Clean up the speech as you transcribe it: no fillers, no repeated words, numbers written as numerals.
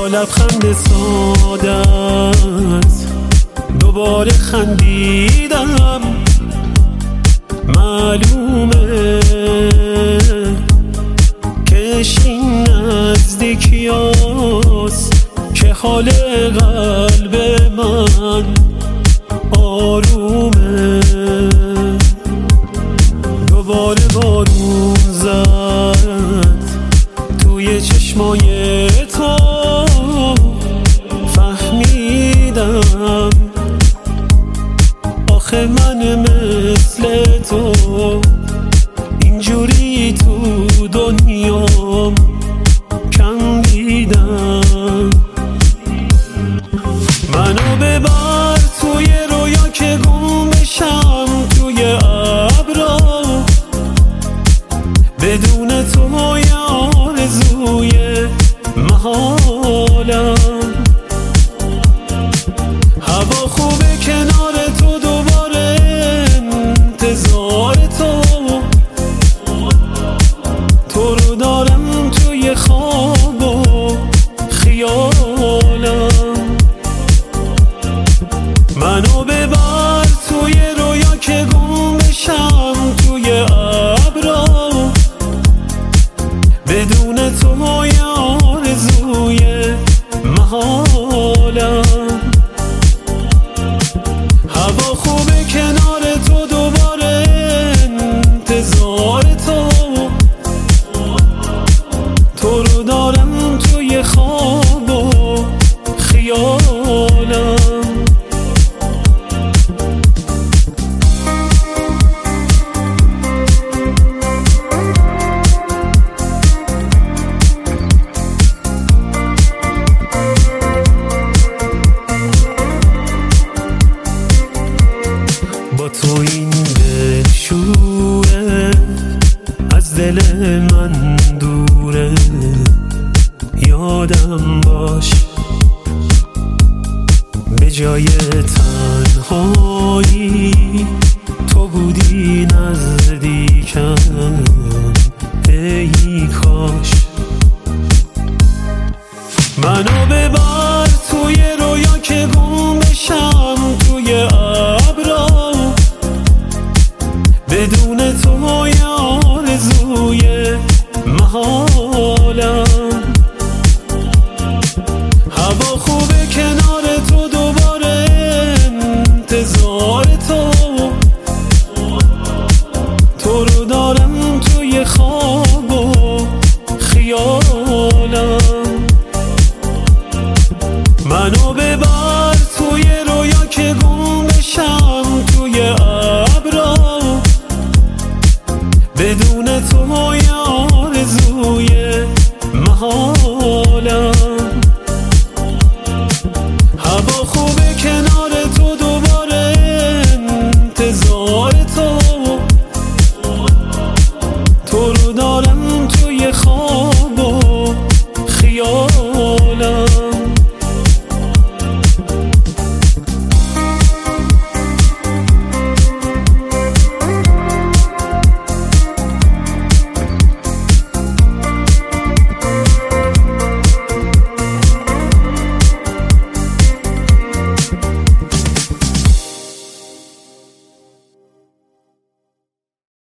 لبخند سادت دوباره خندیدم. معلومه کش این نزدیکیاست که حال قلب من آرومه. دوباره بارون زد توی چشمای تو، فهمیدم آخه من مثل تو اینجوری تو دنیام کم دیدم. منو ببر توی رویا که گم بشم توی ابرا، بدون تو یه آرزوی محالم. هوا خوبه کنار تو، دوباره انتظار تو رو دارم توی خواب و خیالم. منو ببر توی رویا که گم بشم توی ابرا، بدون تو یه آرزوی محالم. هوا خوبه کنار تو، دوباره انتظار تو رو دارم توی خواب و خیالم. با تو این دل شوره، از دل من دوره. یادم باش به جای تنهایی تو بودی نزدیکم. ای کاش منو ببر توی رویا که گم بشم توی ابرا، بدون تو یه آرزوی محالم. هوا خوبه کنار تو، دوباره انتظار تو رو دارم توی خواب و خیالم. منو ببر توی رویا که گم بشم توی ابرا، بدون تو